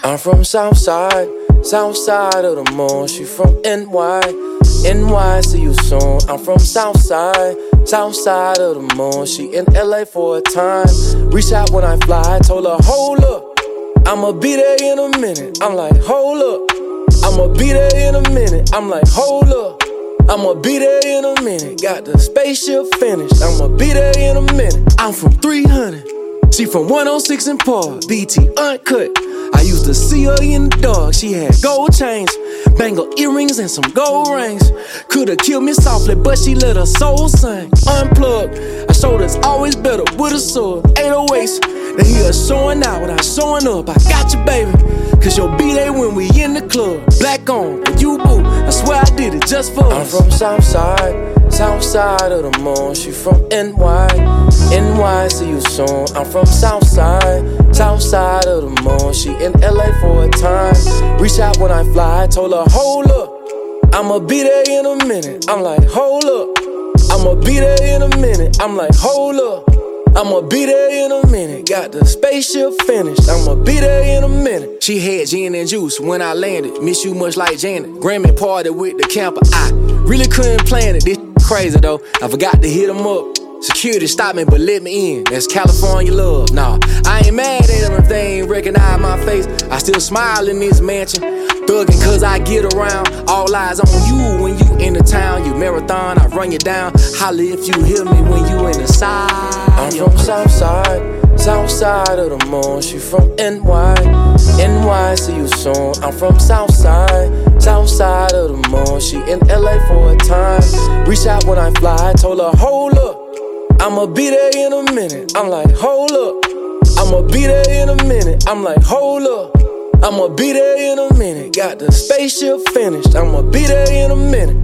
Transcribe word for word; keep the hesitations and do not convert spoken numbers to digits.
I'm from Southside, south side of the moon. She from N Y, N Y, see you soon. I'm from Southside, south side of the moon. She in L A for a time. Reach out when I fly, told her, hold up, I'ma be there in a minute. I'm like, hold up, I'ma be there in a minute. I'm like, hold up, I'ma be there in a minute. Got the spaceship finished, I'ma be there in a minute. I'm from three hundred, she from one oh six and Park, B T uncut. I used to see her in the dark, she had gold chains, bangle earrings and some gold rings. Could've killed me softly, but she let her soul sing. Unplugged, I showed it's always better with a sword. eight oh eights, they hear us showing out without showing up. I got you, baby, cause you'll be there when we in the club. Black on, and you boo, I swear I did it just for us. I'm from Southside, south side of the moon. She from N Y, N Y, see you soon. I'm from Southside, south side of the moon. She in L A for a time. Reach out when I fly, told her, hold up, I'ma be there in a minute. I'm like, hold up, I'ma be there in a minute. I'm like, hold up, I'ma be there in a minute. Got the spaceship finished, I'ma be there in a minute. She had gin and juice when I landed. Miss you much like Janet. Grammy party with the camper. I really couldn't plan it. This crazy though. I forgot to hit them up. Security stopped me but let me in. That's California love. Nah, I ain't mad at them if they ain't recognize my face. I still smile in this mansion. Thuggin' cause I get around. All eyes on you when you in the town. You marathon, I run you down. Holla if you hear me when you in the side. I'm from Southside, south side of the moon. She from N Y, N Y, see you soon. I'm from Southside, south side of the moon. She in L A for a time. Reach out when I fly, told her, hold up, I'ma be there in a minute. I'm like, hold up, I'ma be there in a minute. I'm like, hold up, I'ma be there in a minute. Got the spaceship finished, I'ma be there in a minute.